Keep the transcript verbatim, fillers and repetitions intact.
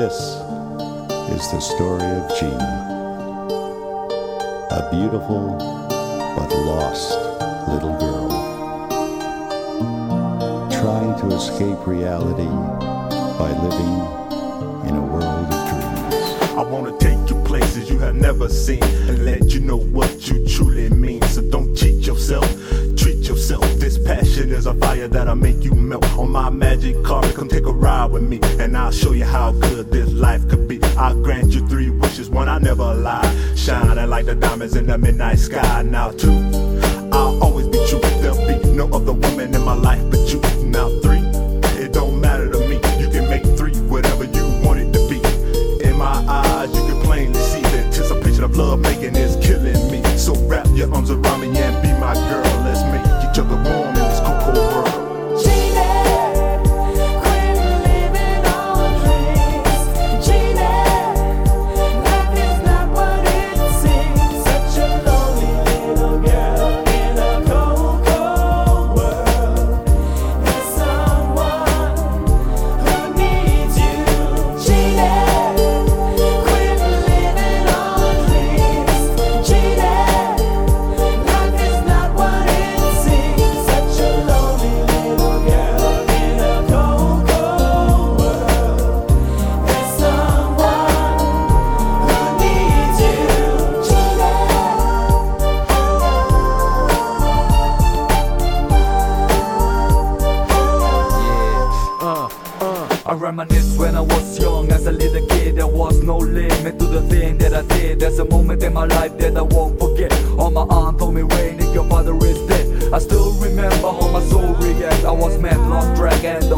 This is the story of Gina, a beautiful but lost little girl, trying to escape reality by living in a world of dreams. I wanna take you places you have never seen and let you know what you truly mean. So don't cheat yourself, treat yourself. This passion is a fire that'll make you melt. On my magic carpet, come take a ride with me, and I'll show you how good this life could be. I'll grant you three wishes, one I never lie, shining like the diamonds in the midnight sky. Now two, I'll always be true. There'll be no other woman in my life but you. Now three, it don't matter to me. You can make three whatever you want it to be. In my eyes, you can plainly see the anticipation of love making is killing me. So wrap your arms around me and be my girl. Let's make each other warm in this cold, cold world. I reminisce when I was young. As a little kid, there was no limit to the thing that I did. There's a moment in my life that I won't forget. On my aunt told me, Rainy, your father is dead. I still remember how my soul reacted. I was mad, lost track, and the